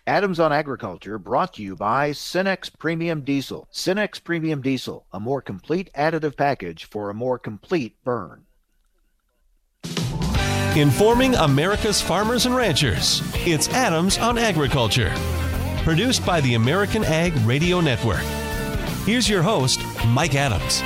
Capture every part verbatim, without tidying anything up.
Adams on Agriculture brought to you by Cenex Premium Diesel. Cenex Premium Diesel, a more complete additive package for a more complete burn. Informing America's farmers and ranchers, it's Adams on Agriculture. Produced by the American Ag Radio Network. Here's your host, Mike Adams.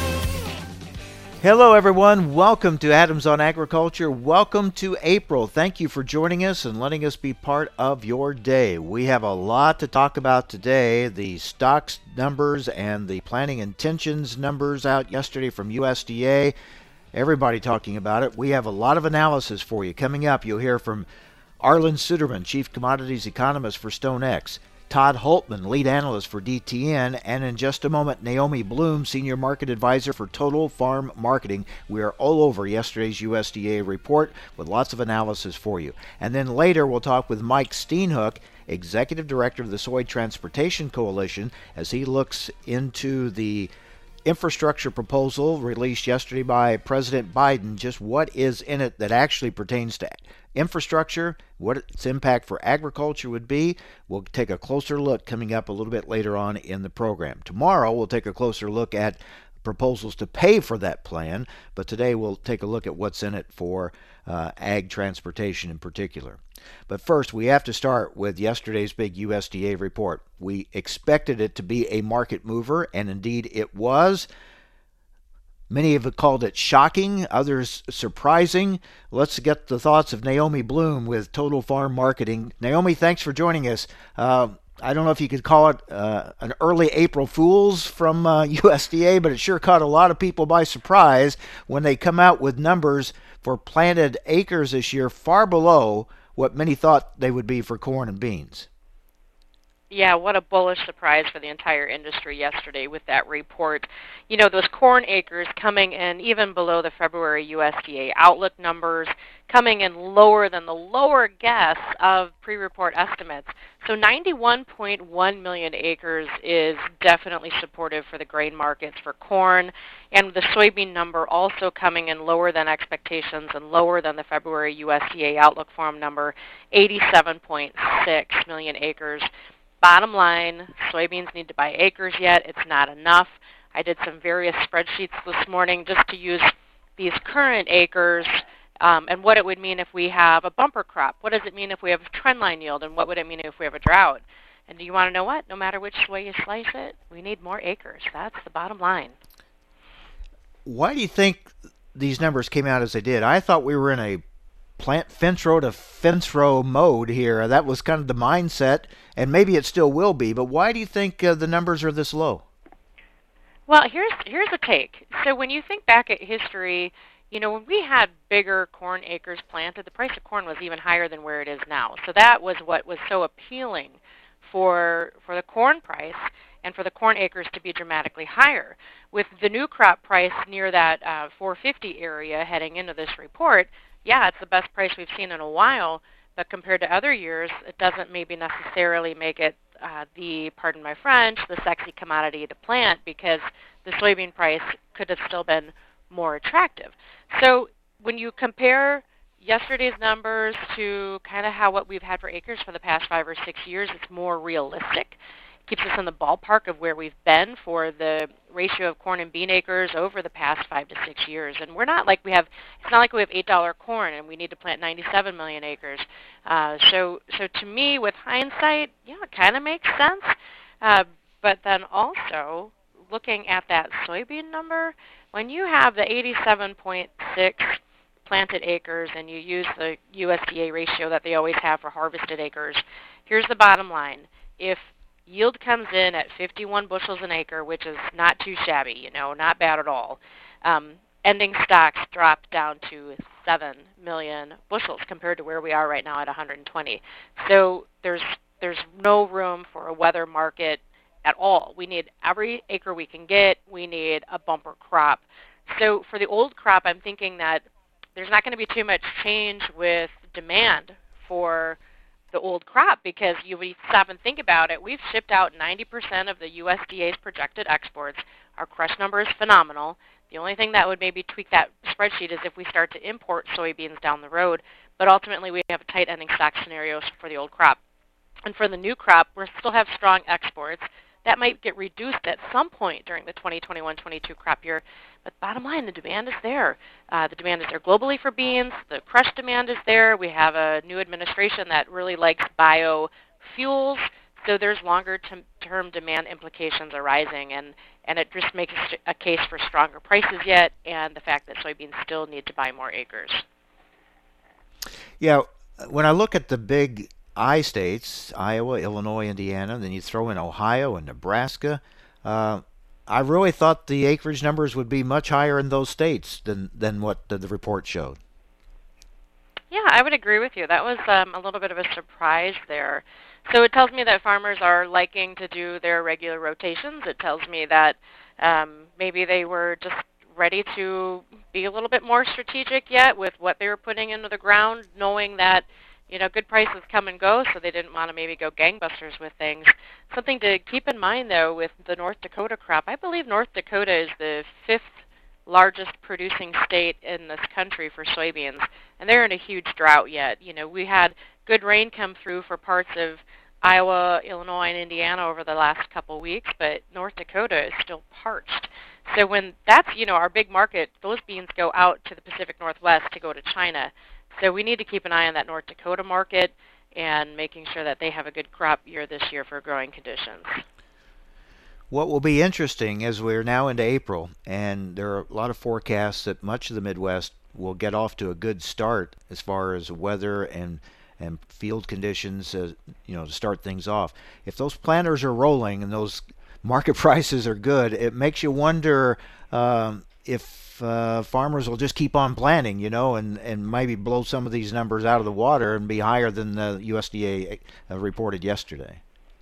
Hello, everyone. Welcome to Adams on Agriculture. Welcome to April. Thank you for joining us and letting us be part of your day. We have a lot to talk about today. The stocks numbers and the planting intentions numbers out yesterday from U S D A. Everybody talking about it. We have a lot of analysis for you. Coming up, you'll hear from Arlan Suderman, Chief Commodities Economist for StoneX, Todd Hultman, Lead Analyst for D T N, and in just a moment, Naomi Bloom, Senior Market Advisor for Total Farm Marketing. We are all over yesterday's U S D A report with lots of analysis for you. And then later, we'll talk with Mike Steenhoek, Executive Director of the Soy Transportation Coalition, as he looks into the infrastructure proposal released yesterday by President Biden. Just what is in it that actually pertains to infrastructure, what its impact for agriculture would be. We'll take a closer look coming up a little bit later on in the program. Tomorrow, we'll take a closer look at proposals to pay for that plan, but today we'll take a look at what's in it for uh, ag transportation in particular. But first, we have to start with yesterday's big U S D A report. We expected it to be a market mover, and indeed it was. Many have called it shocking, others surprising. Let's get the thoughts of Naomi Bloom with Total Farm Marketing. Naomi, thanks for joining us. Uh, I don't know if you could call it uh, an early April Fool's from uh, U S D A, but it sure caught a lot of people by surprise when they come out with numbers for planted acres this year far below what many thought they would be for corn and beans. Yeah, what a bullish surprise for the entire industry yesterday with that report. You know, those corn acres coming in even below the February U S D A outlook numbers, coming in lower than the lower guess of pre-report estimates. So ninety-one point one million acres is definitely supportive for the grain markets for corn, and the soybean number also coming in lower than expectations and lower than the February U S D A outlook farm number, eighty-seven point six million acres. Bottom line, soybeans need to buy acres yet. It's not enough. I did some various spreadsheets this morning just to use these current acres um, and what it would mean if we have a bumper crop. What does it mean if we have trendline yield, and what would it mean if we have a drought? And do you want to know what? No matter which way you slice it, we need more acres. That's the bottom line. Why do you think these numbers came out as they did? I thought we were in a plant fence row to fence row mode here. That was kind of the mindset, and maybe it still will be, but why do you think uh, the numbers are this low? Well, here's here's a take. So when you think back at history, you know, when we had bigger corn acres planted, the price of corn was even higher than where it is now. So that was what was so appealing for for the corn price and for the corn acres to be dramatically higher. With the new crop price near that uh, four fifty area heading into this report, yeah, it's the best price we've seen in a while, but compared to other years, it doesn't maybe necessarily make it uh, the, pardon my French, the sexy commodity to plant, because the soybean price could have still been more attractive. So when you compare yesterday's numbers to kind of how what we've had for acres for the past five or six years, it's more realistic. Keeps us in the ballpark of where we've been for the ratio of corn and bean acres over the past five to six years. And we're not like we have, it's not like we have eight dollar corn and we need to plant ninety-seven million acres. Uh, so, so to me, with hindsight, yeah, it kind of makes sense. Uh, but then also, looking at that soybean number, when you have the eighty-seven point six planted acres and you use the U S D A ratio that they always have for harvested acres, here's the bottom line. If yield comes in at fifty-one bushels an acre, which is not too shabby, you know, not bad at all. Um, ending stocks dropped down to seven million bushels compared to where we are right now at one hundred twenty. So there's there's no room for a weather market at all. We need every acre we can get. We need a bumper crop. So for the old crop, I'm thinking that there's not going to be too much change with demand for the old crop, because you stop and think about it, we've shipped out ninety percent of the U S D A's projected exports. Our crush number is phenomenal. The only thing that would maybe tweak that spreadsheet is if we start to import soybeans down the road, but ultimately we have a tight ending stock scenario for the old crop. And for the new crop, we still have strong exports. That might get reduced at some point during the twenty twenty-one twenty-two crop year. But bottom line, the demand is there. Uh, the demand is there globally for beans. The crush demand is there. We have a new administration that really likes biofuels. So there's longer-term demand implications arising, and, and it just makes a case for stronger prices yet, and the fact that soybeans still need to buy more acres. Yeah, when I look at the big I states, Iowa, Illinois, Indiana, and then you throw in Ohio and Nebraska, uh, I really thought the acreage numbers would be much higher in those states than, than what the, the report showed. Yeah, I would agree with you. That was um, a little bit of a surprise there. So it tells me that farmers are liking to do their regular rotations. It tells me that um, maybe they were just ready to be a little bit more strategic yet with what they were putting into the ground, knowing that, you know, good prices come and go, so they didn't want to maybe go gangbusters with things. Something to keep in mind, though, with the North Dakota crop, I believe North Dakota is the fifth largest producing state in this country for soybeans, and they're in a huge drought yet. You know, we had good rain come through for parts of Iowa, Illinois, and Indiana over the last couple weeks, but North Dakota is still parched. So when that's, you know, our big market, those beans go out to the Pacific Northwest to go to China. So we need to keep an eye on that North Dakota market and making sure that they have a good crop year this year for growing conditions. What will be interesting as we're now into April, and there are a lot of forecasts that much of the Midwest will get off to a good start as far as weather and and field conditions, uh, you know, to start things off. If those planters are rolling and those market prices are good, it makes you wonder um, if uh, farmers will just keep on planting, you know, and, and maybe blow some of these numbers out of the water and be higher than the U S D A uh, reported yesterday.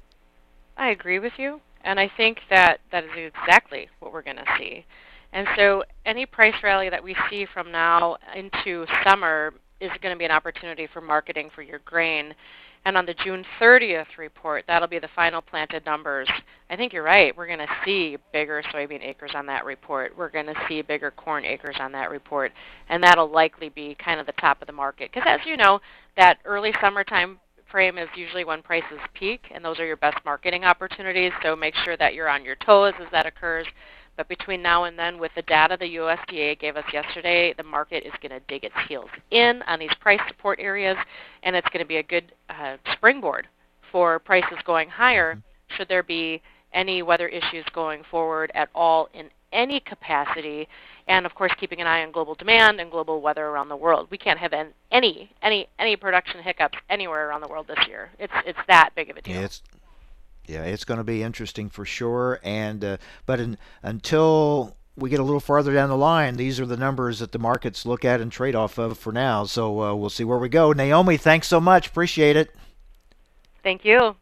I agree with you, and I think that that is exactly what we're going to see. And so any price rally that we see from now into summer is going to be an opportunity for marketing for your grain. And on the June thirtieth report, that'll be the final planted numbers. I think you're right. We're going to see bigger soybean acres on that report. We're going to see bigger corn acres on that report. And that'll likely be kind of the top of the market. Because as you know, that early summertime frame is usually when prices peak, and those are your best marketing opportunities. So make sure that you're on your toes as that occurs. But between now and then, with the data the U S D A gave us yesterday, the market is going to dig its heels in on these price support areas, and it's going to be a good uh, springboard for prices going higher should there be any weather issues going forward at all in any capacity. And, of course, keeping an eye on global demand and global weather around the world. We can't have any any any production hiccups anywhere around the world this year. It's it's that big of a deal. Yeah, it's Yeah, it's going to be interesting for sure. And uh, but in, until we get a little farther down the line, these are the numbers that the markets look at and trade off of for now. So uh, we'll see where we go. Naomi, thanks so much. Appreciate it. Thank you.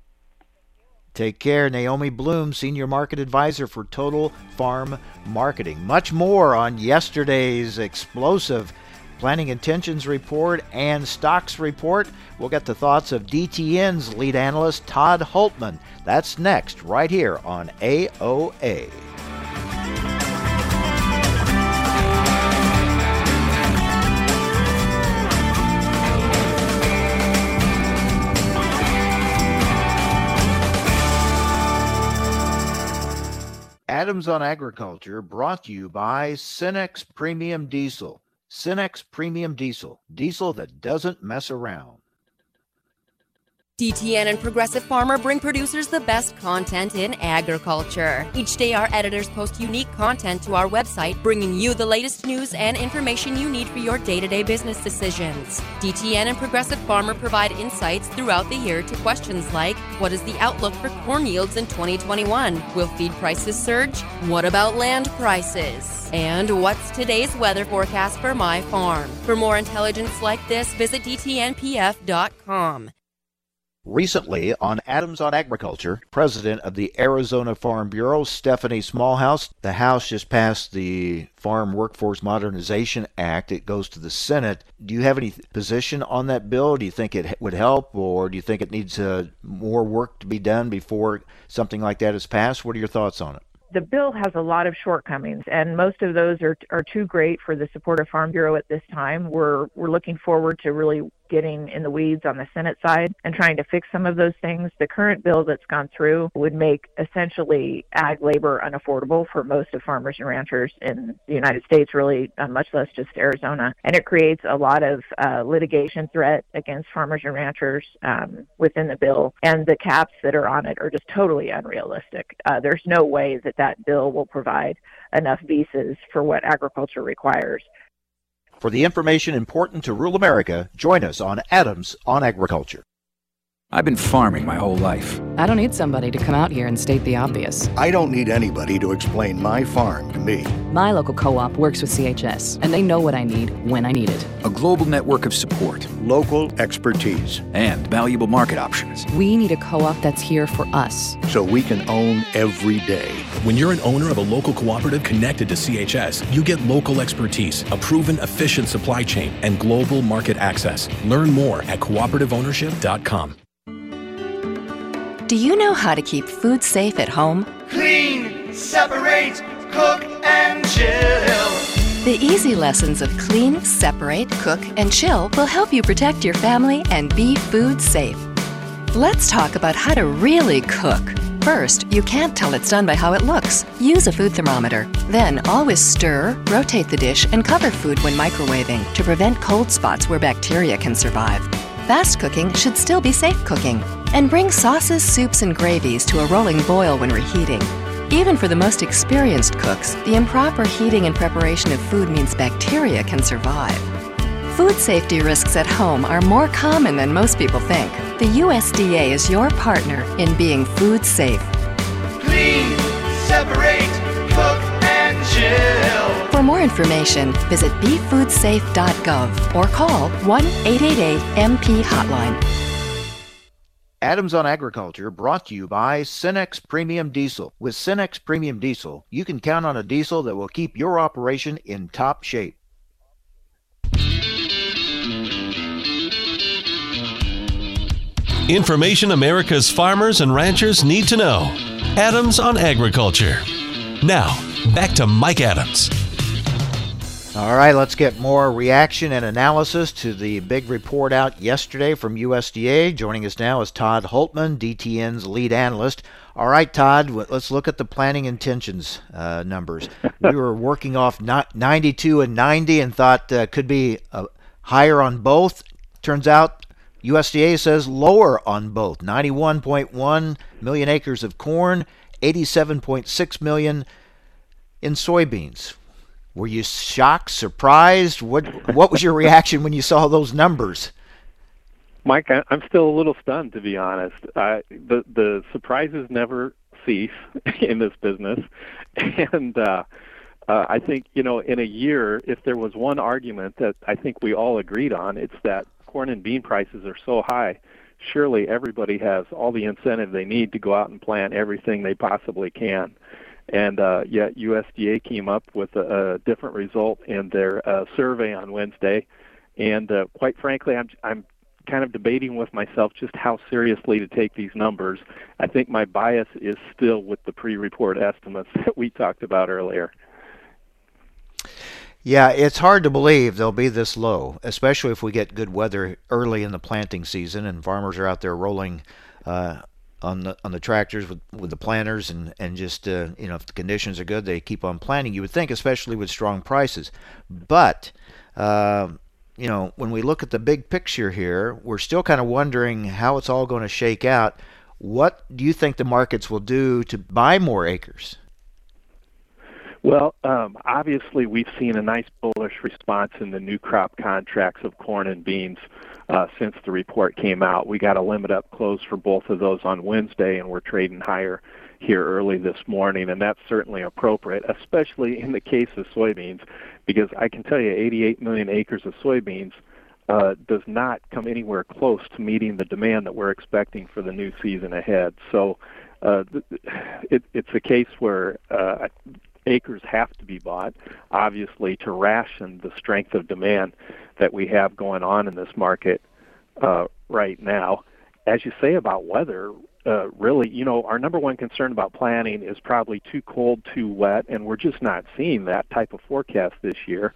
Take care. Naomi Bloom, Senior Market Advisor for Total Farm Marketing. Much more on yesterday's explosive Planning Intentions Report and Stocks Report. We'll get the thoughts of D T N's lead analyst, Todd Hultman. That's next, right here on A O A. Adams on Agriculture brought to you by Cenex Premium Diesel. Cenex Premium Diesel, diesel that doesn't mess around. D T N and Progressive Farmer bring producers the best content in agriculture. Each day, our editors post unique content to our website, bringing you the latest news and information you need for your day-to-day business decisions. D T N and Progressive Farmer provide insights throughout the year to questions like, what is the outlook for corn yields in twenty twenty-one? Will feed prices surge? What about land prices? And what's today's weather forecast for my farm? For more intelligence like this, visit D T N P F dot com. Recently on Adams on Agriculture, President of the Arizona Farm Bureau, Stephanie Smallhouse. The House just passed the Farm Workforce Modernization Act. It goes to the Senate. Do you have any position on that bill? Do you think it would help, or do you think it needs uh, more work to be done before something like that is passed? What are your thoughts on it? The bill has a lot of shortcomings, and most of those are are too great for the support of Farm Bureau at this time. We're we're looking forward to really getting in the weeds on the Senate side and trying to fix some of those things. The current bill that's gone through would make essentially ag labor unaffordable for most of farmers and ranchers in the United States, really, uh, much less just Arizona. And it creates a lot of uh, litigation threat against farmers and ranchers um, within the bill. And the caps that are on it are just totally unrealistic. Uh, there's no way that that bill will provide enough visas for what agriculture requires. For the information important to rural America, join us on Adams on Agriculture. I've been farming my whole life. I don't need somebody to come out here and state the obvious. I don't need anybody to explain my farm to me. My local co-op works with C H S, and they know what I need when I need it. A global network of support, local expertise, and valuable market options. We need a co-op that's here for us, so we can own every day. When you're an owner of a local cooperative connected to C H S, you get local expertise, a proven, efficient supply chain, and global market access. Learn more at cooperative ownership dot com. Do you know how to keep food safe at home? Clean, separate, cook, and chill. The easy lessons of clean, separate, cook, and chill will help you protect your family and be food safe. Let's talk about how to really cook. First, you can't tell it's done by how it looks. Use a food thermometer. Then always stir, rotate the dish, and cover food when microwaving to prevent cold spots where bacteria can survive. Fast cooking should still be safe cooking. And bring sauces, soups, and gravies to a rolling boil when reheating. Even for the most experienced cooks, the improper heating and preparation of food means bacteria can survive. Food safety risks at home are more common than most people think. The U S D A is your partner in being food safe. Clean, separate, cook, and chill. For more information, visit be food safe dot gov or call one eight eight eight M P hotline. Adams on Agriculture brought to you by Cenex Premium Diesel. With Cenex Premium Diesel, you can count on a diesel that will keep your operation in top shape. Information America's farmers and ranchers need to know. Adams on Agriculture. Now, back to Mike Adams. All right, let's get more reaction and analysis to the big report out yesterday from U S D A. Joining us now is Todd Hultman, D T N's lead analyst. All right, Todd, let's look at the planting intentions uh, numbers. We were working off ninety-two and ninety and thought uh, could be uh, higher on both. Turns out U S D A says lower on both. ninety-one point one million acres of corn, eighty-seven point six million in soybeans. Were you shocked, surprised? What what was your reaction when you saw those numbers? Mike, I'm still a little stunned, to be honest. Uh, the the surprises never cease in this business, and uh, uh, I think, you know, in a year, if there was one argument that I think we all agreed on, it's that corn and bean prices are so high. Surely everybody has all the incentive they need to go out and plant everything they possibly can. And uh, yet U S D A came up with a, a different result in their uh, survey on Wednesday. And uh, quite frankly, I'm, I'm kind of debating with myself just how seriously to take these numbers. I think my bias is still with the pre-report estimates that we talked about earlier. Yeah, it's hard to believe they'll be this low, especially if we get good weather early in the planting season and farmers are out there rolling uh, on the on the tractors with, with the planters and and just uh, you know, if the conditions are good, they keep on planting. You would think, especially with strong prices, but uh, you know, when we look at the big picture here, we're still kind of wondering how it's all going to shake out. What do you think the markets will do to buy more acres? Well, um, obviously we've seen a nice bullish response in the new crop contracts of corn and beans uh, since the report came out. We got a limit up close for both of those on Wednesday, and we're trading higher here early this morning, and that's certainly appropriate, especially in the case of soybeans, because I can tell you eighty-eight million acres of soybeans uh, does not come anywhere close to meeting the demand that we're expecting for the new season ahead. So uh, it, it's a case where uh, acres have to be bought, obviously, to ration the strength of demand that we have going on in this market uh, right now. As you say about weather, uh, really, you know, our number one concern about planting is probably too cold, too wet, and we're just not seeing that type of forecast this year.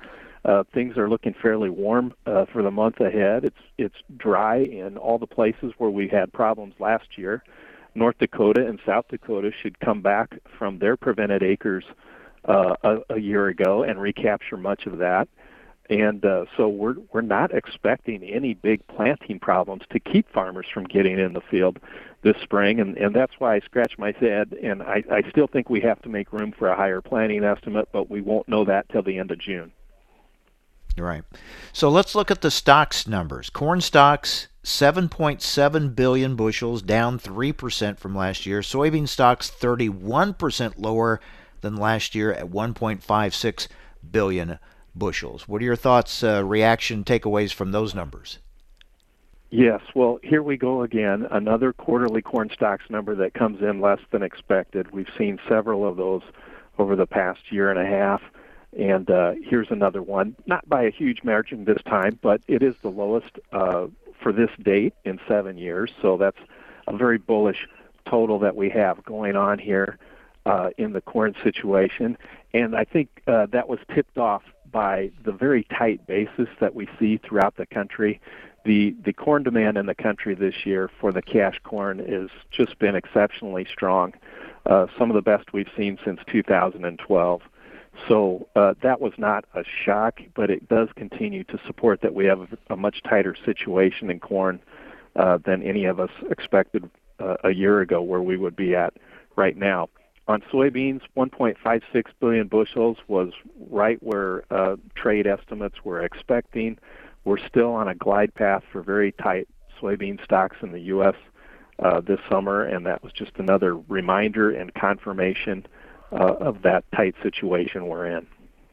Uh, things are looking fairly warm uh, for the month ahead. It's it's dry in all the places where we had problems last year. North Dakota and South Dakota should come back from their prevented acres uh, a, a year ago and recapture much of that. And uh, so we're we're not expecting any big planting problems to keep farmers from getting in the field this spring, and, and that's why I scratch my head, and I, I still think we have to make room for a higher planting estimate, but we won't know that till the end of June. Right. So let's look at the stocks numbers. Corn stocks, seven point seven billion bushels, down three percent from last year. Soybean stocks, thirty-one percent lower than last year at one point five six billion bushels. What are your thoughts, uh, reaction, takeaways from those numbers? Yes, well, here we go again. Another quarterly corn stocks number that comes in less than expected. We've seen several of those over the past year and a half. And uh, here's another one, not by a huge margin this time, but it is the lowest uh, for this date in seven years. So that's a very bullish total that we have going on here uh, in the corn situation. And I think uh, that was tipped off by the very tight basis that we see throughout the country. The, the corn demand in the country this year for the cash corn has just been exceptionally strong, uh, some of the best we've seen since two thousand twelve. So uh, that was not a shock, but it does continue to support that we have a much tighter situation in corn uh, than any of us expected uh, a year ago where we would be at right now. On soybeans, one point five six billion bushels was right where uh, trade estimates were expecting. We're still on a glide path for very tight soybean stocks in the U S uh, this summer, and that was just another reminder and confirmation Uh, of that tight situation we're in.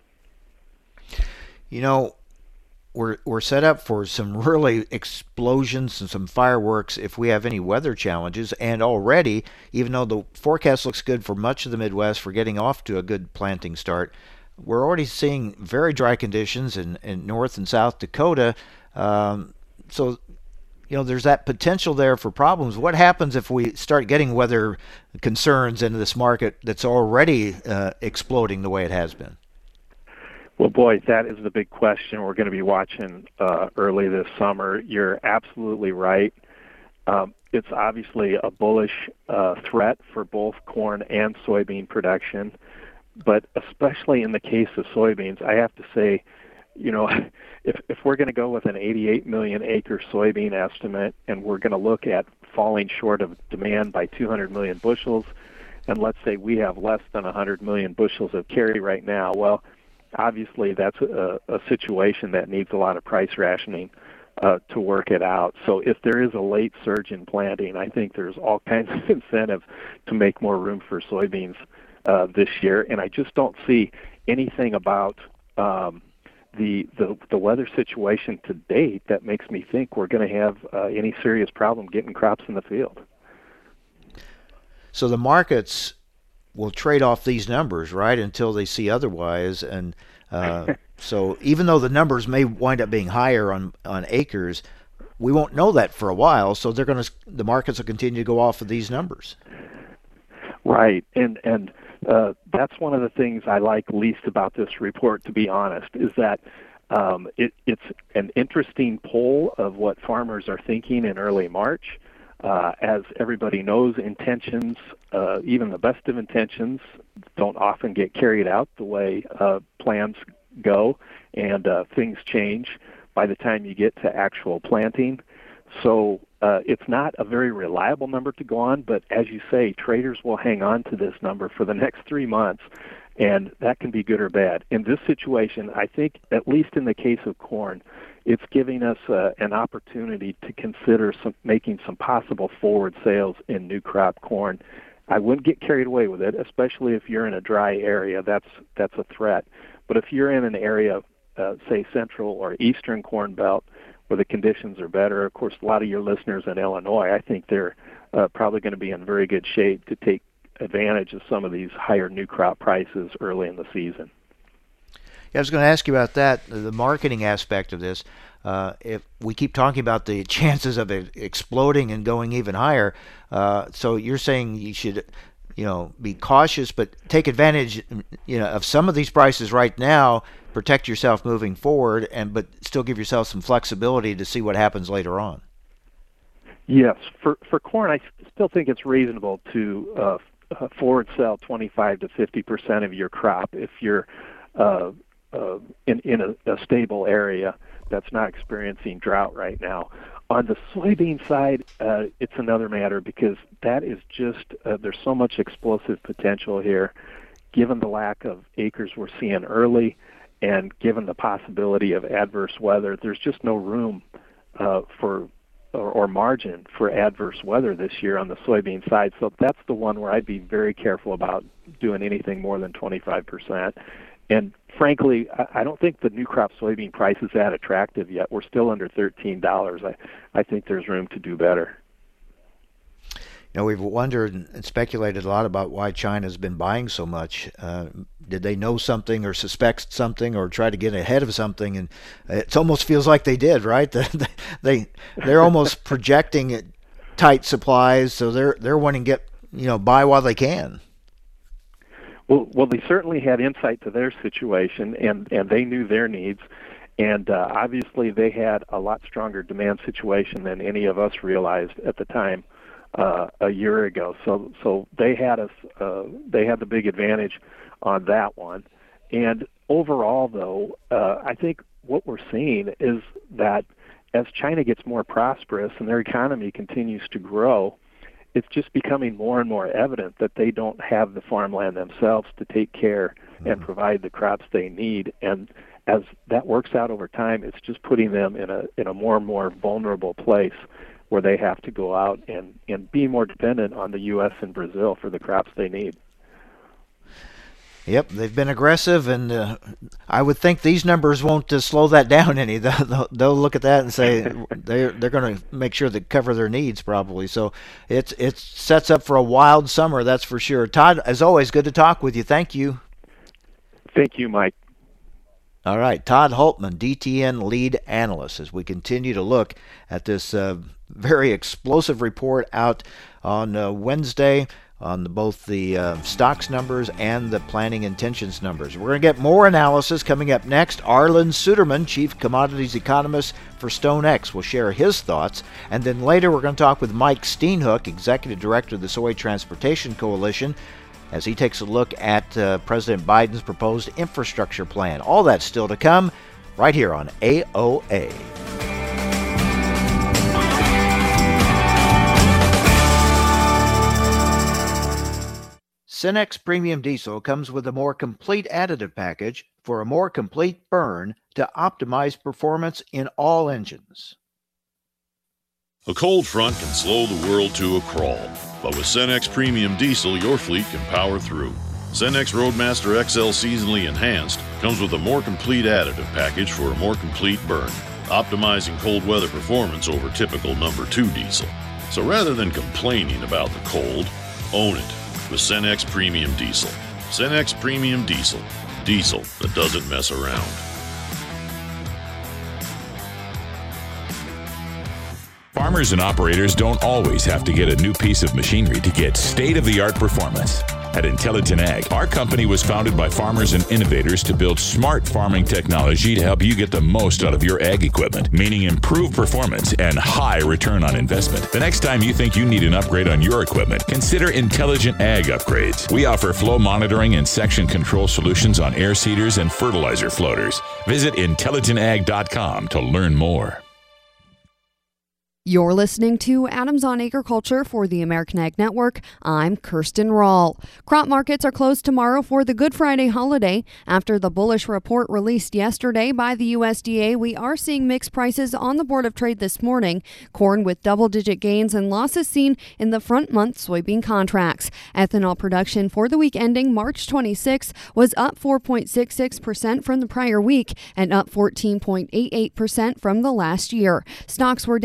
You know, we're we're set up for some really explosions and some fireworks if we have any weather challenges. And already, even though the forecast looks good for much of the Midwest for getting off to a good planting start, we're already seeing very dry conditions in, in North and South Dakota. Um, so, you know, there's that potential there for problems. What happens if we start getting weather concerns into this market that's already uh, exploding the way it has been? Well, boy, that is the big question we're going to be watching uh, early this summer. You're absolutely right. Um, it's obviously a bullish uh, threat for both corn and soybean production, but especially in the case of soybeans, I have to say, you know, if if we're going to go with an eighty-eight million acre soybean estimate and we're going to look at falling short of demand by two hundred million bushels, and let's say we have less than one hundred million bushels of carry right now, well, obviously that's a, a situation that needs a lot of price rationing uh, to work it out. So if there is a late surge in planting, I think there's all kinds of incentive to make more room for soybeans uh, this year, and I just don't see anything about um, The, the the weather situation to date that makes me think we're going to have uh, any serious problem getting crops in the field. So the markets will trade off these numbers, right, until they see otherwise. And uh, so even though the numbers may wind up being higher on, on acres, we won't know that for a while. So they're going to the markets will continue to go off of these numbers. Right, and and. Uh, that's one of the things I like least about this report, to be honest, is that um, it, it's an interesting poll of what farmers are thinking in early March. Uh, as everybody knows, intentions, uh, even the best of intentions, don't often get carried out the way uh, plans go, and uh, things change by the time you get to actual planting. So uh, it's not a very reliable number to go on, but as you say, traders will hang on to this number for the next three months, and that can be good or bad. In this situation, I think, at least in the case of corn, it's giving us uh, an opportunity to consider some, making some possible forward sales in new crop corn. I wouldn't get carried away with it, especially if you're in a dry area. That's, that's a threat. But if you're in an area, uh, say, central or eastern corn belt, where the conditions are better. Of course, a lot of your listeners in Illinois, I think they're uh, probably going to be in very good shape to take advantage of some of these higher new crop prices early in the season. Yeah, I was going to ask you about that, the marketing aspect of this. Uh, if we keep talking about the chances of it exploding and going even higher, uh, so you're saying you should you know, be cautious, but take advantage, you know, of some of these prices right now. Protect yourself moving forward, and but still give yourself some flexibility to see what happens later on. Yes, for for corn, I still think it's reasonable to uh, uh, forward sell twenty-five to fifty percent of your crop if you're uh, uh, in in a, a stable area that's not experiencing drought right now. On the soybean side, uh, it's another matter because that is just uh, there's so much explosive potential here, given the lack of acres we're seeing early, and given the possibility of adverse weather. There's just no room uh, for Or, or margin for adverse weather this year on the soybean side. So that's the one where I'd be very careful about doing anything more than twenty-five percent. And frankly, I, I don't think the new crop soybean price is that attractive yet. We're still under thirteen dollars. I, I think there's room to do better. You know, we've wondered and speculated a lot about why China's been buying so much. Uh, did they know something or suspect something or try to get ahead of something? And it almost feels like they did, right? they they're almost projecting tight supplies, so they're they're wanting to get, you know, buy while they can. Well, well, they certainly had insight to their situation, and and they knew their needs. And uh, obviously, they had a lot stronger demand situation than any of us realized at the time. Uh, a year ago, so so they had us. Uh, they had the big advantage on that one. And overall, though, uh, I think what we're seeing is that as China gets more prosperous and their economy continues to grow, it's just becoming more and more evident that they don't have the farmland themselves to take care mm-hmm. and provide the crops they need. And as that works out over time, it's just putting them in a in a more and more vulnerable place, where they have to go out and, and be more dependent on the U S and Brazil for the crops they need. Yep, they've been aggressive, and uh, I would think these numbers won't uh, slow that down any. They'll, they'll look at that and say they're they're going to make sure they cover their needs probably. So it's it sets up for a wild summer, that's for sure. Todd, as always, good to talk with you. Thank you. Thank you, Mike. All right, Todd Hultman, D T N lead analyst, as we continue to look at this uh, very explosive report out on uh, Wednesday on the, both the uh, stocks numbers and the planning intentions numbers. We're going to get more analysis coming up next. Arlen Suderman, chief commodities economist for StoneX, will share his thoughts. And then later we're going to talk with Mike Steenhoek, executive director of the Soy Transportation Coalition, as he takes a look at uh, President Biden's proposed infrastructure plan. All that's still to come right here on A O A. Cenex Premium Diesel comes with a more complete additive package for a more complete burn to optimize performance in all engines. A cold front can slow the world to a crawl, but with Cenex Premium Diesel, your fleet can power through. Cenex Roadmaster X L Seasonally Enhanced comes with a more complete additive package for a more complete burn, optimizing cold weather performance over typical number two diesel. So rather than complaining about the cold, own it with Cenex Premium Diesel. Cenex Premium Diesel. Diesel that doesn't mess around. Farmers and operators don't always have to get a new piece of machinery to get state-of-the-art performance. At Intelligent Ag, our company was founded by farmers and innovators to build smart farming technology to help you get the most out of your ag equipment, meaning improved performance and high return on investment. The next time you think you need an upgrade on your equipment, consider Intelligent Ag upgrades. We offer flow monitoring and section control solutions on air seeders and fertilizer floaters. Visit intelligent ag dot com to learn more. You're listening to Adams on Agriculture for the American Ag Network. I'm Kirsten Rahl. Crop markets are closed tomorrow for the Good Friday holiday. After the bullish report released yesterday by the U S D A, we are seeing mixed prices on the Board of Trade this morning. Corn with double-digit gains and losses seen in the front-month soybean contracts. Ethanol production for the week ending March twenty-sixth was up four point six six percent from the prior week and up fourteen point eight eight percent from the last year. Stocks were down three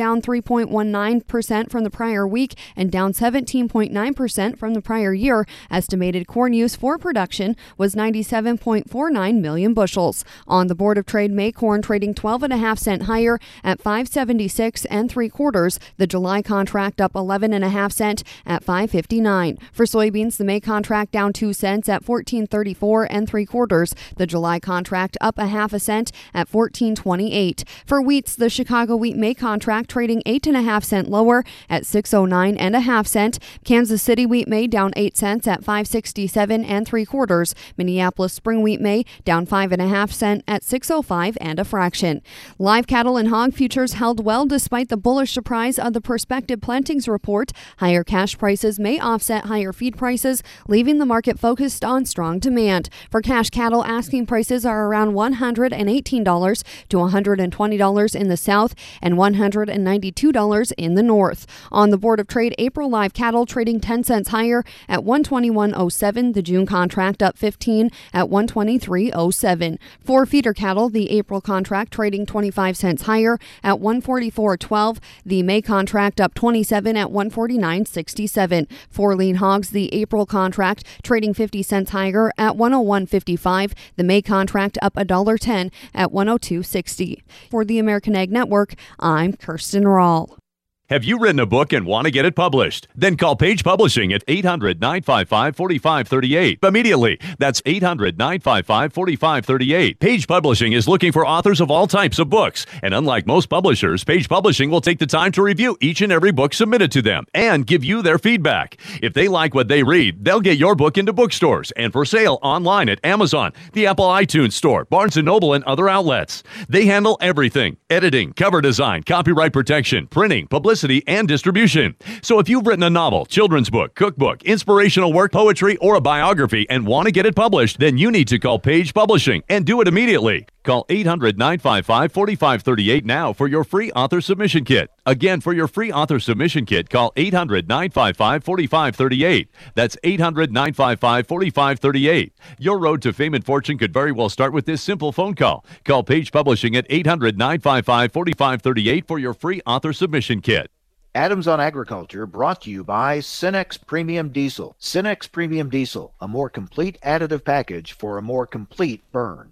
point one nine percent from the prior week and down seventeen point nine percent from the prior year. Estimated corn use for production was ninety-seven point four nine million bushels. On the Board of Trade, May corn trading twelve and a half cent higher at five seventy-six and three quarters. The July contract up eleven and a half cent at five fifty-nine. For soybeans, the May contract down two cents at fourteen thirty-four and three quarters. The July contract up a half a cent at fourteen twenty-eight. For wheats, the Chicago wheat May contract trading eight and a half cent lower at six oh nine and a half cent. Kansas City wheat May down eight cents at five sixty-seven and three quarters. Minneapolis spring wheat May down five and a half cent at six oh five and a fraction. Live cattle and hog futures held well despite the bullish surprise of the prospective plantings report. Higher cash prices may offset higher feed prices, leaving the market focused on strong demand. For cash cattle, asking prices are around one hundred eighteen dollars to one hundred twenty dollars in the south and one hundred ninety-two dollars in the north. On the Board of Trade, April live cattle trading ten cents higher at one twenty-one oh seven. The June contract up fifteen at one twenty-three oh seven. For feeder cattle, the April contract trading twenty-five cents higher at one forty-four twelve. The May contract up twenty-seven at one forty-nine sixty-seven. For lean hogs, the April contract trading fifty cents higher at one oh one fifty-five. The May contract up one dollar ten at one oh two sixty. For the American Ag Network, I'm Kirsten Rahl. Have you written a book and want to get it published? Then call Page Publishing at eight hundred, nine five five, four five three eight. Immediately. That's eight hundred, nine five five, four five three eight. Page Publishing is looking for authors of all types of books. And unlike most publishers, Page Publishing will take the time to review each and every book submitted to them and give you their feedback. If they like what they read, they'll get your book into bookstores and for sale online at Amazon, the Apple iTunes Store, Barnes and Noble, and other outlets. They handle everything: editing, cover design, copyright protection, printing, publicity, and distribution. So if you've written a novel, children's book, cookbook, inspirational work, poetry, or a biography and want to get it published, then you need to call Page Publishing and do it immediately. Call eight hundred, nine five five, four five three eight now for your free author submission kit. Again, for your free author submission kit, call eight hundred, nine five five, four five three eight. That's eight hundred, nine five five, four five three eight. Your road to fame and fortune could very well start with this simple phone call. Call Page Publishing at eight hundred, nine five five, four five three eight for your free author submission kit. Adams on Agriculture brought to you by Cenex Premium Diesel. Cenex Premium Diesel, a more complete additive package for a more complete burn.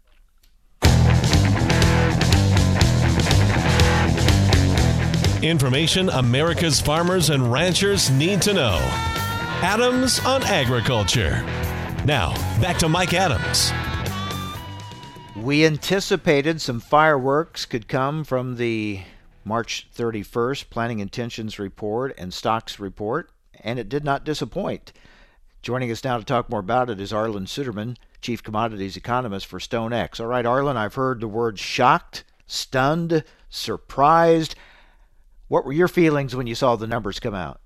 Information America's farmers and ranchers need to know. Adams on Agriculture. Now, back to Mike Adams. We anticipated some fireworks could come from the March thirty-first Planting Intentions Report and Stocks Report, and it did not disappoint. Joining us now to talk more about it is Arlan Suderman, Chief Commodities Economist for StoneX. All right, Arlan, I've heard the words shocked, stunned, surprised. What were your feelings when you saw the numbers come out?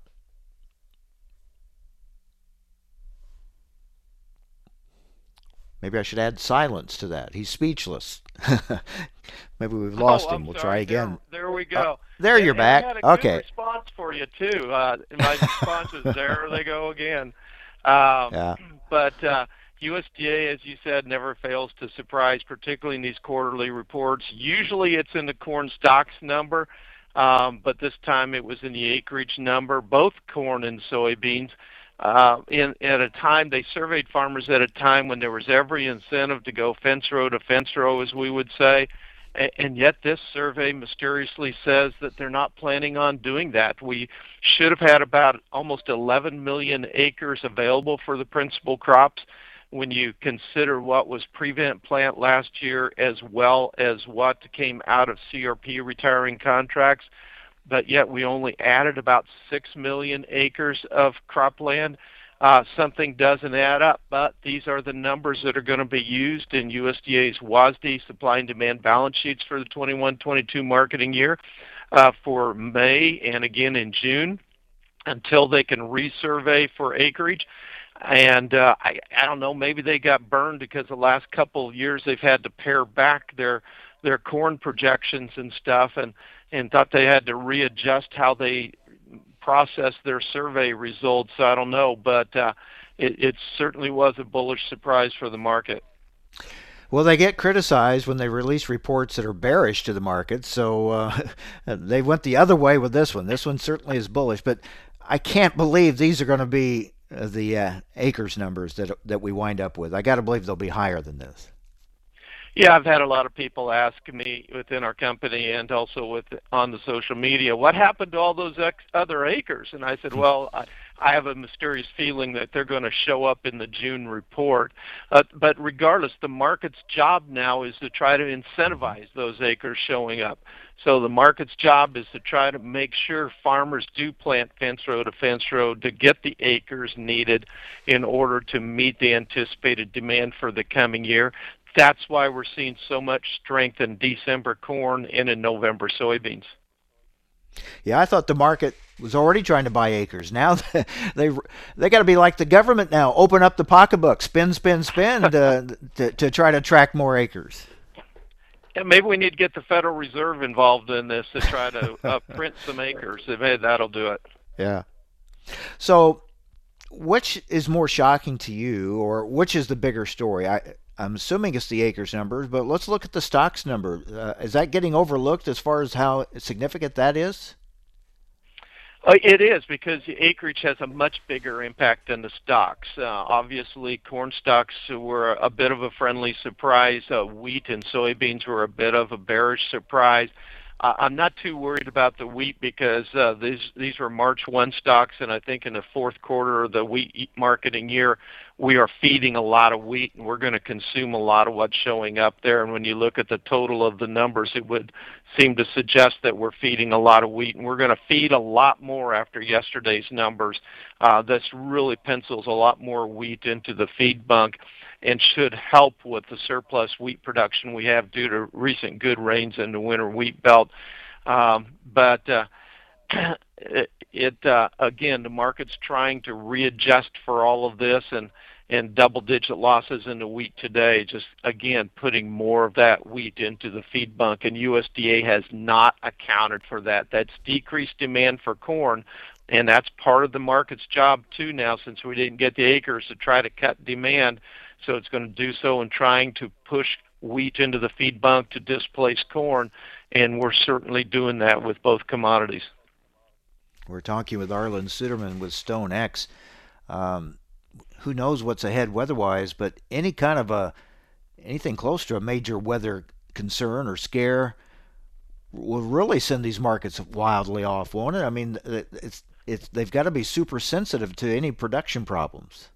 Maybe I should add silence to that. He's speechless. Maybe we've lost oh, him. We'll sorry. try again. There, there we go. Uh, there and, you're and back. I had a okay. Good response for you too. Uh, my response is there they go again. Um, yeah. But uh, U S D A, as you said, never fails to surprise, particularly in these quarterly reports. Usually it's in the corn stocks number, um, but this time it was in the acreage number, both corn and soybeans. Uh, in, at a time, they surveyed farmers at a time when there was every incentive to go fence row to fence row, as we would say, and, and yet this survey mysteriously says that they're not planning on doing that. We should have had about almost eleven million acres available for the principal crops when you consider what was prevent plant last year as well as what came out of C R P retiring contracts. But yet we only added about six million acres of cropland. Uh, something doesn't add up, but these are the numbers that are going to be used in U S D A's W A S D supply and demand balance sheets for the twenty-one twenty-two marketing year uh, for May and again in June until they can resurvey for acreage. And uh, I, I don't know, maybe they got burned because the last couple of years they've had to pare back their their corn projections and stuff, and and thought they had to readjust how they process their survey results. I don't know, but uh, it, it certainly was a bullish surprise for the market. Well, they get criticized when they release reports that are bearish to the market, so uh, they went the other way with this one. This one certainly is bullish, but I can't believe these are going to be uh, the uh, acres numbers that that we wind up with. I got to believe they'll be higher than this. Yeah, I've had a lot of people ask me within our company and also with on the social media, what happened to all those ex- other acres? And I said, well, I, I have a mysterious feeling that they're going to show up in the June report. Uh, but regardless, the market's job now is to try to incentivize those acres showing up. So the market's job is to try to make sure farmers do plant fence row to fence row to get the acres needed in order to meet the anticipated demand for the coming year. That's why we're seeing so much strength in December corn and in November soybeans. Yeah, I thought the market was already trying to buy acres. Now they they got to be like the government now, open up the pocketbook, spin, spin, spin to, to to try to attract more acres. Yeah, maybe we need to get the Federal Reserve involved in this to try to uh, print some acres. Maybe that'll do it. Yeah. So, which is more shocking to you, or which is the bigger story? I. I'm assuming it's the acres numbers, but let's look at the stocks number. Uh, is that getting overlooked as far as how significant that is? Uh, it is, because the acreage has a much bigger impact than the stocks. Uh, obviously, corn stocks were a bit of a friendly surprise. Uh, wheat and soybeans were a bit of a bearish surprise. Uh, I'm not too worried about the wheat because uh, these these were March first stocks, and I think in the fourth quarter of the wheat marketing year, we are feeding a lot of wheat, and we're going to consume a lot of what's showing up there. And when you look at the total of the numbers, it would seem to suggest that we're feeding a lot of wheat, and we're going to feed a lot more after yesterday's numbers. Uh, this really pencils a lot more wheat into the feed bunk and should help with the surplus wheat production we have due to recent good rains in the winter wheat belt. Um, but uh, it, it uh, again, the market's trying to readjust for all of this, and, and double-digit losses in the wheat today, just, again, putting more of that wheat into the feed bunk, and U S D A has not accounted for that. That's decreased demand for corn, and that's part of the market's job, too, now, since we didn't get the acres to try to cut demand. So it's going to do so in trying to push wheat into the feed bunk to displace corn, and we're certainly doing that with both commodities. We're talking with Arlan Suderman with StoneX. Um, who knows what's ahead weather-wise, but any kind of a anything close to a major weather concern or scare will really send these markets wildly off, won't it? I mean, it's it's they've got to be super sensitive to any production problems.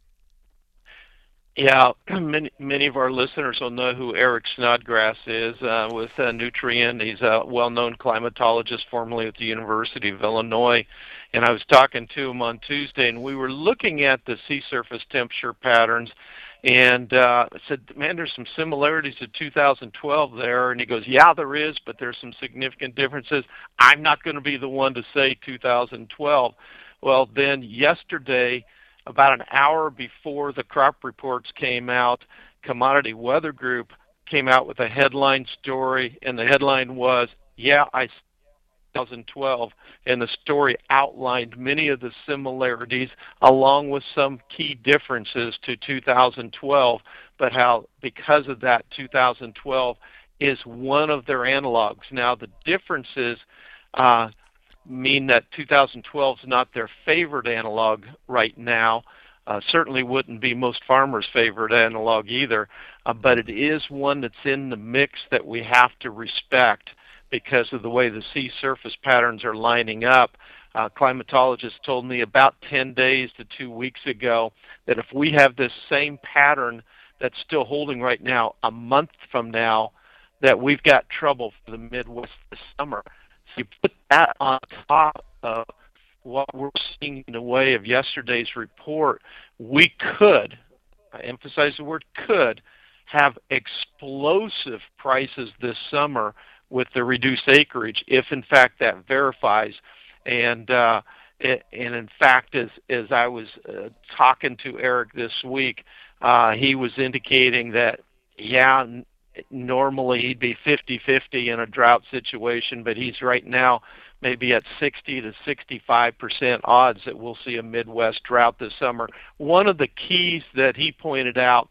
Yeah, many, many of our listeners will know who Eric Snodgrass is uh, with uh, Nutrien. He's a well-known climatologist formerly at the University of Illinois. And I was talking to him on Tuesday, and we were looking at the sea surface temperature patterns. And uh, I said, man, there's some similarities to two thousand twelve there. And he goes, yeah, there is, but there's some significant differences. I'm not going to be the one to say two thousand twelve. Well, then yesterday, about an hour before the crop reports came out, Commodity Weather Group came out with a headline story, and the headline was, yeah, I twenty twelve, and the story outlined many of the similarities along with some key differences to two thousand twelve, but how because of that two thousand twelve is one of their analogs. Now the differences uh, mean that two thousand twelve is not their favorite analog right now. Uh, certainly wouldn't be most farmers' favorite analog either, uh, but it is one that's in the mix that we have to respect because of the way the sea surface patterns are lining up. Uh, climatologists told me about ten days to two weeks ago that if we have this same pattern that's still holding right now, a month from now, that we've got trouble for the Midwest this summer. So you put that on top of what we're seeing in the way of yesterday's report, we could, I emphasize the word could, have explosive prices this summer with the reduced acreage if in fact that verifies. And uh, it, and in fact, as, as I was uh, talking to Eric this week, uh, he was indicating that, yeah, n- normally he'd be fifty fifty in a drought situation, but he's right now maybe at sixty to sixty-five percent odds that we'll see a Midwest drought this summer. One of the keys that he pointed out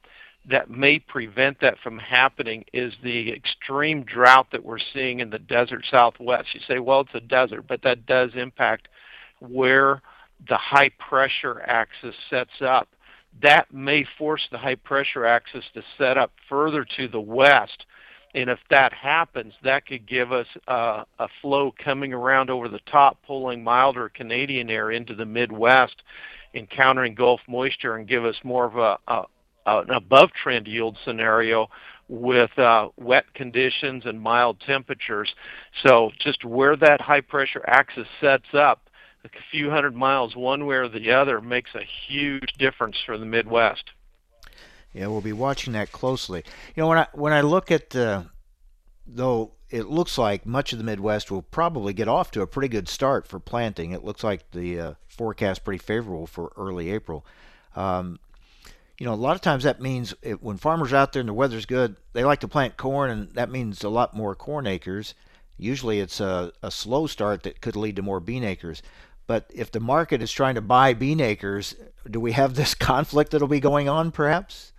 that may prevent that from happening is the extreme drought that we're seeing in the desert Southwest. You say, well, it's a desert, but that does impact where the high pressure axis sets up. That may force the high pressure axis to set up further to the west. And if that happens, that could give us uh, a flow coming around over the top, pulling milder Canadian air into the Midwest, encountering Gulf moisture, and give us more of a, a an above-trend yield scenario with uh, wet conditions and mild temperatures. So just where that high-pressure axis sets up, a few hundred miles one way or the other, makes a huge difference for the Midwest. Yeah, we'll be watching that closely. You know, when I when I look at uh, though it looks like much of the Midwest will probably get off to a pretty good start for planting. It looks like the uh, forecast pretty favorable for early April. Um, you know, a lot of times that means it, when farmers are out there and the weather's good, they like to plant corn, and that means a lot more corn acres. Usually it's a, a slow start that could lead to more bean acres. But if the market is trying to buy bean acres, do we have this conflict that'll be going on perhaps?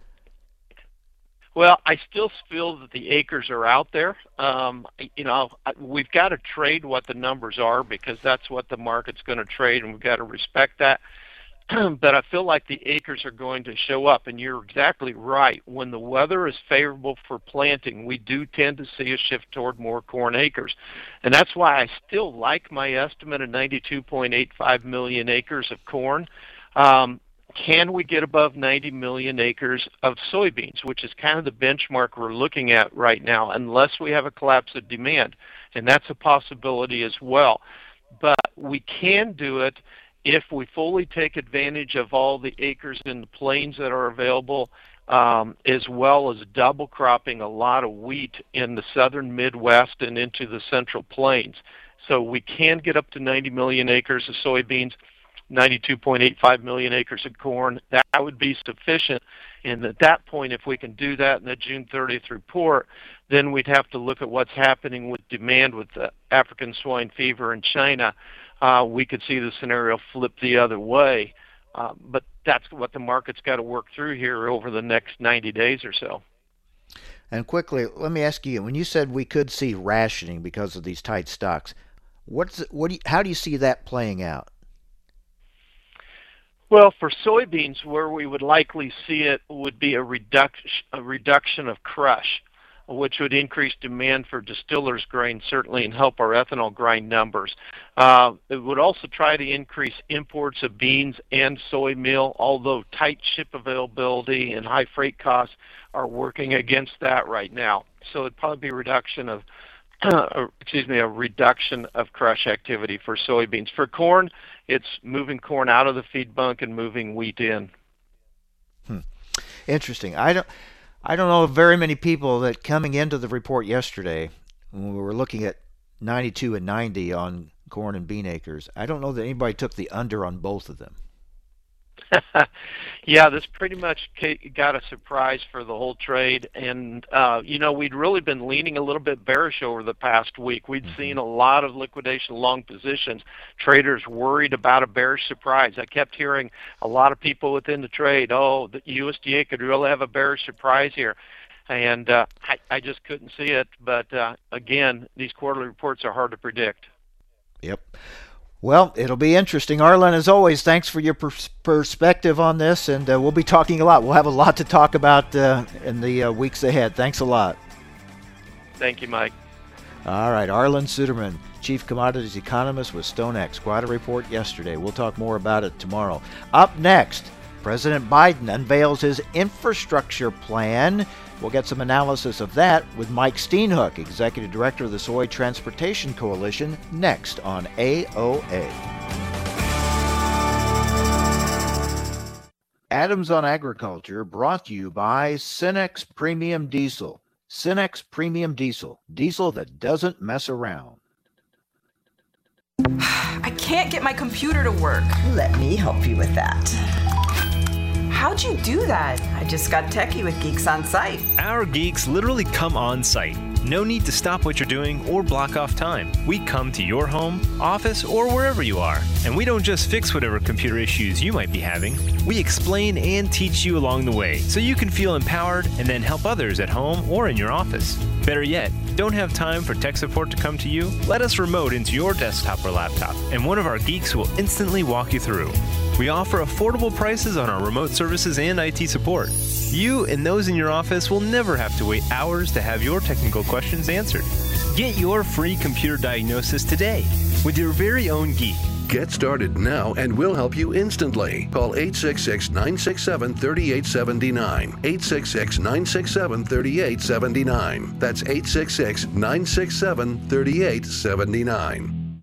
Well, I still feel that the acres are out there. Um, you know, we've got to trade what the numbers are because that's what the market's going to trade, and we've got to respect that. But I feel like the acres are going to show up, and you're exactly right. When the weather is favorable for planting, we do tend to see a shift toward more corn acres. And that's why I still like my estimate of ninety-two point eight five million acres of corn. Um, can we get above ninety million acres of soybeans, which is kind of the benchmark we're looking at right now, unless we have a collapse of demand? And that's a possibility as well. But we can do it if we fully take advantage of all the acres in the plains that are available, um, as well as double cropping a lot of wheat in the southern Midwest and into the central plains. So we can get up to ninety million acres of soybeans, ninety-two point eight five million acres of corn. That would be sufficient. And at that point, if we can do that in the June thirtieth report, then we'd have to look at what's happening with demand with the African swine fever in China. Uh, we could see the scenario flip the other way. Uh, but that's what the market's got to work through here over the next ninety days or so. And quickly, let me ask you, when you said we could see rationing because of these tight stocks, what's what do you, how do you see that playing out? Well, for soybeans, where we would likely see it would be a, reduc- a reduction of crush, which would increase demand for distillers' grain, certainly, and help our ethanol grind numbers. Uh, it would also try to increase imports of beans and soy meal, although tight ship availability and high freight costs are working against that right now. So it'd probably be a reduction of, uh, excuse me, a reduction of crush activity for soybeans. For corn, it's moving corn out of the feed bunk and moving wheat in. Hmm. Interesting. I don't. I don't know of very many people that coming into the report yesterday, when we were looking at ninety-two and ninety on corn and bean acres, I don't know that anybody took the under on both of them. Yeah, this pretty much got a surprise for the whole trade. And, uh, you know, we'd really been leaning a little bit bearish over the past week. We'd mm-hmm. seen a lot of liquidation long positions, traders worried about a bearish surprise. I kept hearing a lot of people within the trade, oh, the U S D A could really have a bearish surprise here. And uh, I, I just couldn't see it. But, uh, again, these quarterly reports are hard to predict. Yep. Well, it'll be interesting. Arlen, as always, thanks for your pers- perspective on this, and uh, we'll be talking a lot. We'll have a lot to talk about uh, in the uh, weeks ahead. Thanks a lot. Thank you, Mike. All right, Arlen Suderman, Chief Commodities Economist with StoneX. Quite a report yesterday. We'll talk more about it tomorrow. Up next, President Biden unveils his infrastructure plan. We'll get some analysis of that with Mike Steenhoek, Executive Director of the Soy Transportation Coalition, next on A O A. Adams on Agriculture brought to you by Cenex Premium Diesel. Cenex Premium Diesel, diesel that doesn't mess around. I can't get my computer to work. Let me help you with that. How'd you do that? I just got techie with Geeks on Site. Our geeks literally come on site. No need to stop what you're doing or block off time. We come to your home, office, or wherever you are. And we don't just fix whatever computer issues you might be having. We explain and teach you along the way so you can feel empowered and then help others at home or in your office. Better yet, don't have time for tech support to come to you? Let us remote into your desktop or laptop, and one of our geeks will instantly walk you through. We offer affordable prices on our remote services and I T support. You and those in your office will never have to wait hours to have your technical questions answered. Get your free computer diagnosis today with your very own geek. Get started now and we'll help you instantly. Call eight six six, nine six seven, three eight seven nine. eight six six, nine six seven, three eight seven nine. That's eight six six, nine six seven, three eight seven nine.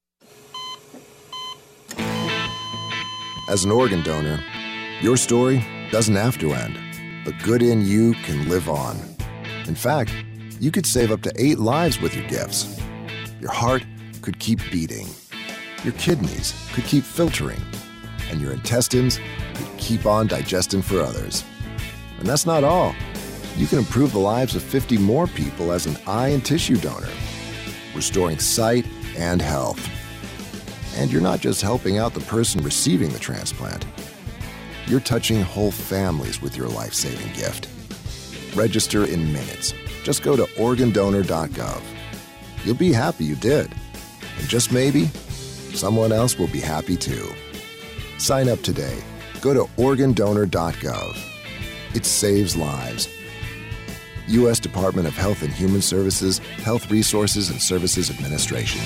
As an organ donor, your story doesn't have to end. The good in you can live on. In fact, you could save up to eight lives with your gifts. Your heart could keep beating. Your kidneys could keep filtering. And your intestines could keep on digesting for others. And that's not all. You can improve the lives of fifty more people as an eye and tissue donor, restoring sight and health. And you're not just helping out the person receiving the transplant. You're touching whole families with your life-saving gift. Register in minutes. Just go to organ donor dot gov. You'll be happy you did. And just maybe, someone else will be happy too. Sign up today. Go to organ donor dot gov. It saves lives. U S Department of Health and Human Services, Health Resources and Services Administration.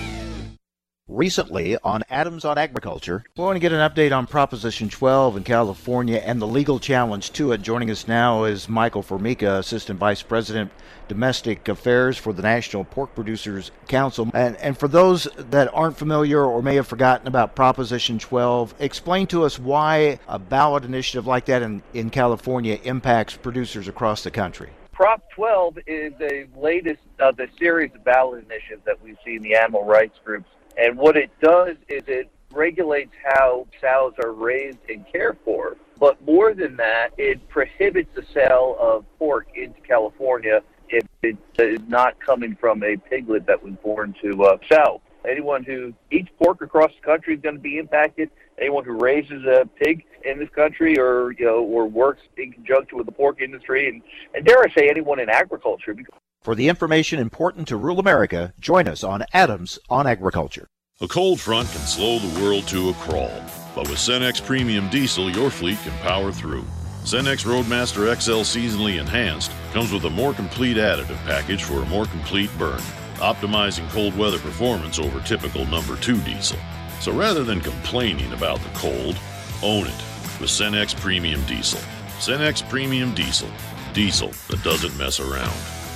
Recently on Adams on Agriculture, we want to get an update on Proposition twelve in California and the legal challenge to it. Joining us now is Michael Formica, Assistant Vice President, Domestic Affairs for the National Pork Producers Council. And, and for those that aren't familiar or may have forgotten about Proposition twelve, explain to us why a ballot initiative like that in, in California impacts producers across the country. Prop twelve is the latest of the series of ballot initiatives that we've seen in the animal rights groups. And what it does is it regulates how sows are raised and cared for. But more than that, it prohibits the sale of pork into California if it is not coming from a piglet that was born to uh, sow. Anyone who eats pork across the country is going to be impacted. Anyone who raises a pig in this country, or you know, or works in conjunction with the pork industry, and, and dare I say, anyone in agriculture. For the information important to rural America, join us on Adams on Agriculture. A cold front can slow the world to a crawl, but with Cenex Premium Diesel, your fleet can power through. Cenex Roadmaster X L Seasonally Enhanced comes with a more complete additive package for a more complete burn, optimizing cold weather performance over typical number two diesel. So rather than complaining about the cold, own it with Cenex Premium Diesel. Cenex Premium Diesel. Diesel that doesn't mess around.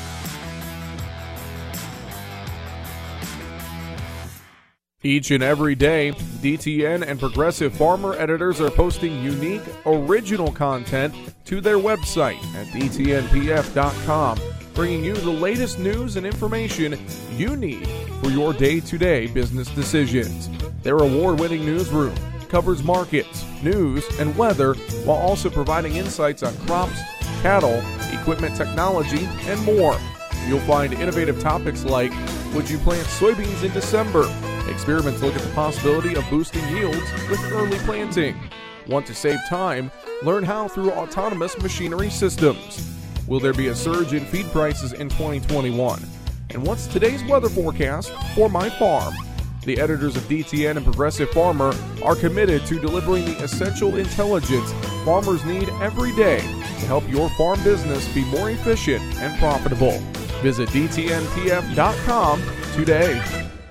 Each and every day, D T N and Progressive Farmer editors are posting unique, original content to their website at D T N P F dot com, bringing you the latest news and information you need for your day-to-day business decisions. Their award-winning newsroom covers markets, news, and weather, while also providing insights on crops, cattle, equipment technology, and more. You'll find innovative topics like, would you plant soybeans in December? Experiments look at the possibility of boosting yields with early planting. Want to save time? Learn how through autonomous machinery systems. Will there be a surge in feed prices in twenty twenty-one? And what's today's weather forecast for my farm? The editors of D T N and Progressive Farmer are committed to delivering the essential intelligence farmers need every day to help your farm business be more efficient and profitable. Visit D T N P F dot com today.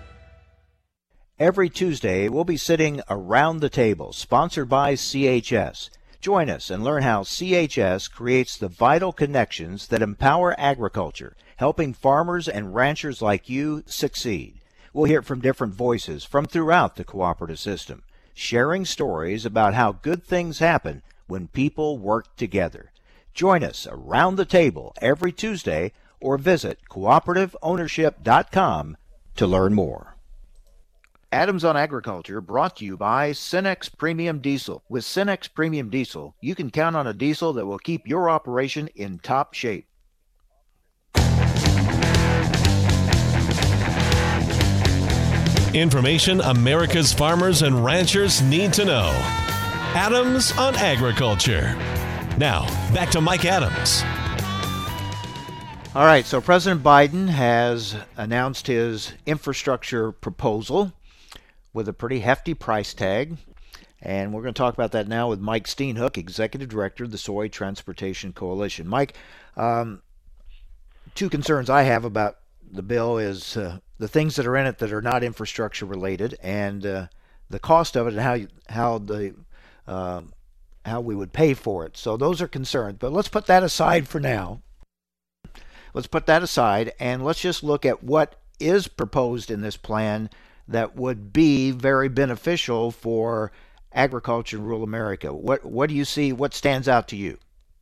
Every Tuesday, we'll be sitting around the table, sponsored by C H S. Join us and learn how C H S creates the vital connections that empower agriculture, helping farmers and ranchers like you succeed. We'll hear from different voices from throughout the cooperative system, sharing stories about how good things happen when people work together. Join us around the table every Tuesday or visit cooperative ownership dot com to learn more. Adams on Agriculture brought to you by Cenex Premium Diesel. With Cenex Premium Diesel, you can count on a diesel that will keep your operation in top shape. Information America's farmers and ranchers need to know. Adams on Agriculture. Now, back to Mike Adams. All right, so President Biden has announced his infrastructure proposal with a pretty hefty price tag. And we're going to talk about that now with Mike Steenhoek, Executive Director of the Soy Transportation Coalition. Mike, um, two concerns I have about the bill is uh, the things that are in it that are not infrastructure related, and uh, the cost of it, and how you, how the uh, how we would pay for it. So those are concerns. But let's put that aside for now. Let's put that aside, and let's just look at what is proposed in this plan that would be very beneficial for agriculture in rural America. What what do you see? What stands out to you?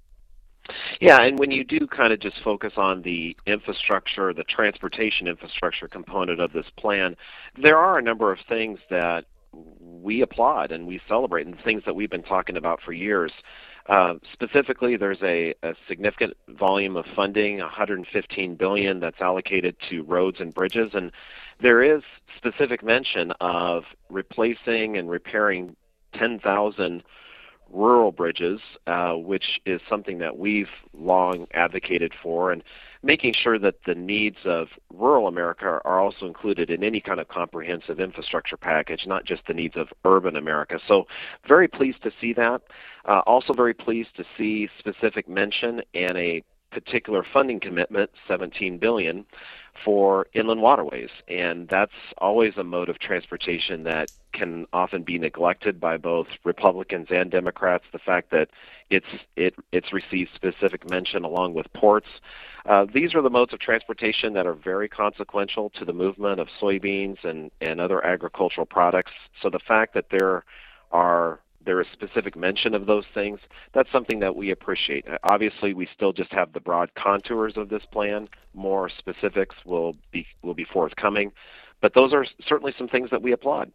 Yeah, and when you do kind of just focus on the infrastructure, the transportation infrastructure component of this plan, there are a number of things that we applaud and we celebrate, and things that we've been talking about for years. Uh, specifically, there's a, a significant volume of funding, one hundred fifteen billion dollars, that's allocated to roads and bridges, and there is specific mention of replacing and repairing ten thousand rural bridges, uh, which is something that we've long advocated for, and making sure that the needs of rural America are also included in any kind of comprehensive infrastructure package, not just the needs of urban America. So very pleased to see that. Uh, also very pleased to see specific mention and a particular funding commitment, seventeen billion dollars, for inland waterways. And that's always a mode of transportation that can often be neglected by both Republicans and Democrats. The fact that it's it it's received specific mention along with ports. Uh, these are the modes of transportation that are very consequential to the movement of soybeans and, and other agricultural products. So the fact that there are there is specific mention of those things, that's something that we appreciate. Obviously, we still just have the broad contours of this plan. More specifics will be will be forthcoming, but those are certainly some things that we applaud.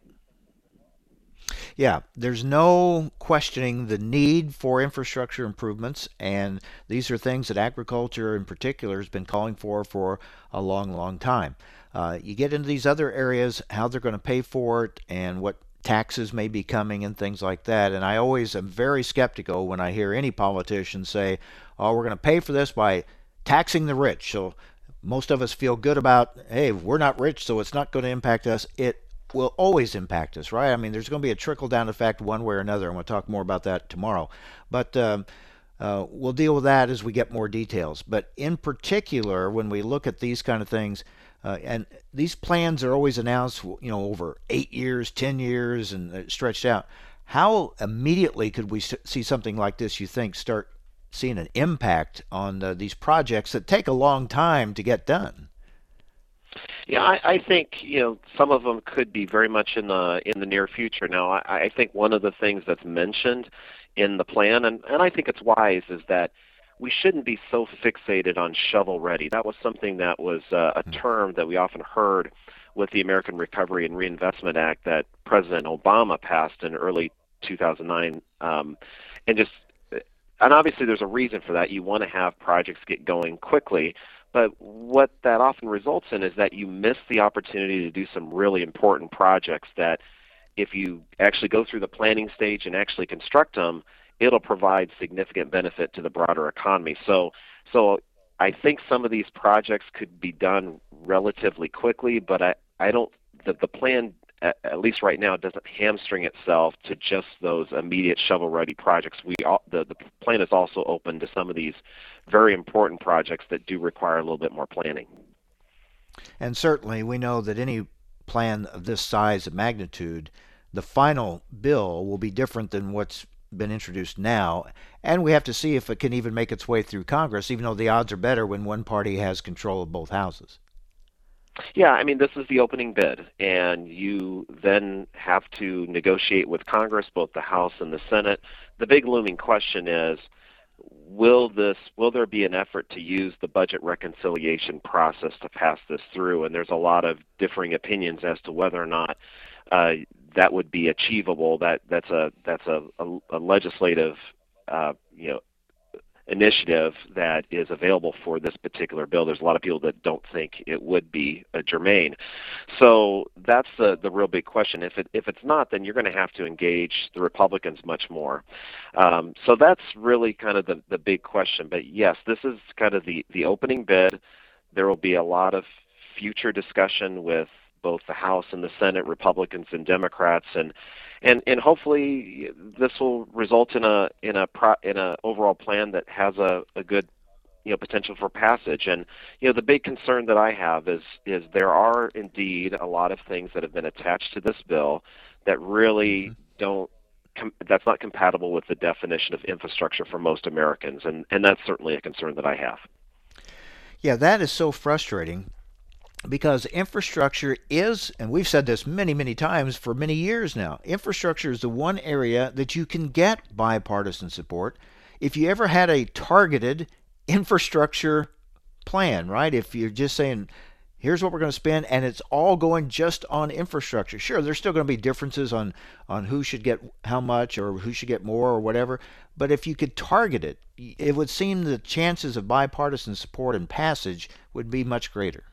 Yeah, there's no questioning the need for infrastructure improvements, and these are things that agriculture in particular has been calling for for a long, long time. Uh, you get into these other areas, how they're going to pay for it, and what taxes may be coming and things like that. And I always am very skeptical when I hear any politician say, oh, we're going to pay for this by taxing the rich. So most of us feel good about, hey, we're not rich, so it's not going to impact us. It will always impact us, right? I mean, there's going to be a trickle-down effect one way or another, and we'll talk more about that tomorrow. But um, uh, we'll deal with that as we get more details. But in particular, when we look at these kind of things, Uh, and these plans are always announced, you know, over eight years, ten years, and stretched out. How immediately could we see something like this, you think, start seeing an impact on uh, these projects that take a long time to get done? Yeah, I, I think, you know, some of them could be very much in the in the near future. Now, I, I think one of the things that's mentioned in the plan, and, and I think it's wise, is that we shouldn't be so fixated on shovel-ready. That was something that was uh, a term that we often heard with the American Recovery and Reinvestment Act that President Obama passed in early two thousand nine. Um, and just, and obviously there's a reason for that. You want to have projects get going quickly, but what that often results in is that you miss the opportunity to do some really important projects that if you actually go through the planning stage and actually construct them, it'll provide significant benefit to the broader economy. So, so I think some of these projects could be done relatively quickly, but I, I don't, the, the plan, at, at least right now, doesn't hamstring itself to just those immediate shovel-ready projects. We all, the, the plan is also open to some of these very important projects that do require a little bit more planning. And certainly we know that any plan of this size and magnitude, the final bill will be different than what's been introduced now, and we have to see if it can even make its way through Congress, even though the odds are better when one party has control of both houses. Yeah, I mean, this is the opening bid, and you then have to negotiate with Congress, both the House and the Senate. The big looming question is, will this will there be an effort to use the budget reconciliation process to pass this through? And there's a lot of differing opinions as to whether or not uh, that would be achievable. That that's a that's a, a, a legislative uh, you know initiative that is available for this particular bill. There's a lot of people that don't think it would be a germane. So that's the, the real big question. If it if it's not, then you're going to have to engage the Republicans much more. Um, so that's really kind of the, the big question. But yes, this is kind of the, the opening bid. There will be a lot of future discussion with both the House and the Senate, Republicans and Democrats, and and and hopefully this will result in a in a pro, in a overall plan that has a, a good you know potential for passage. And you know the big concern that I have is is there are indeed a lot of things that have been attached to this bill that really mm-hmm. don't com- that's not compatible with the definition of infrastructure for most Americans, and and that's certainly a concern that I have. Yeah, that is so frustrating. Because infrastructure is, and we've said this many, many times for many years now, infrastructure is the one area that you can get bipartisan support if you ever had a targeted infrastructure plan, right? If you're just saying, here's what we're going to spend, and it's all going just on infrastructure. Sure, there's still going to be differences on, on who should get how much or who should get more or whatever, but if you could target it, it would seem the chances of bipartisan support and passage would be much greater.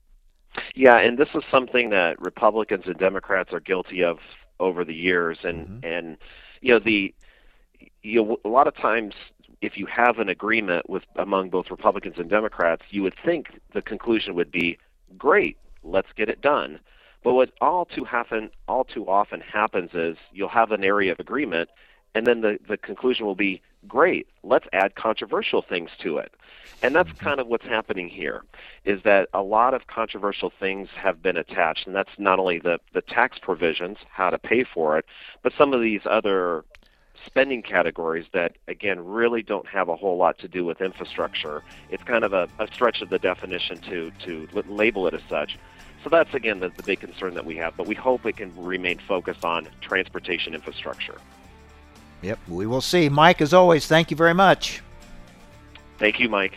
Yeah, and this is something that Republicans and Democrats are guilty of over the years, and mm-hmm. and you know the you know, a lot of times if you have an agreement with among both Republicans and Democrats, you would think the conclusion would be great, let's get it done. But what all too happen all too often happens is you'll have an area of agreement, and then the the conclusion will be great, let's add controversial things to it. And that's kind of what's happening here, is that a lot of controversial things have been attached, and that's not only the, the tax provisions, how to pay for it, but some of these other spending categories that, again, really don't have a whole lot to do with infrastructure. It's kind of a, a stretch of the definition to, to label it as such. So that's, again, the, the big concern that we have, but we hope it can remain focused on transportation infrastructure. Yep, we will see. Mike, as always, thank you very much. Thank you, Mike.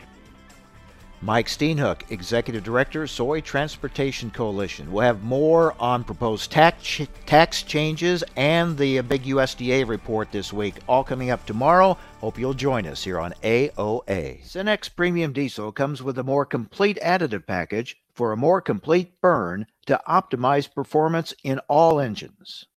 Mike Steenhoek, Executive Director, Soy Transportation Coalition. We'll have more on proposed tax tax changes and the big U S D A report this week, all coming up tomorrow. Hope you'll join us here on A O A. Cenex Premium Diesel comes with a more complete additive package for a more complete burn to optimize performance in all engines.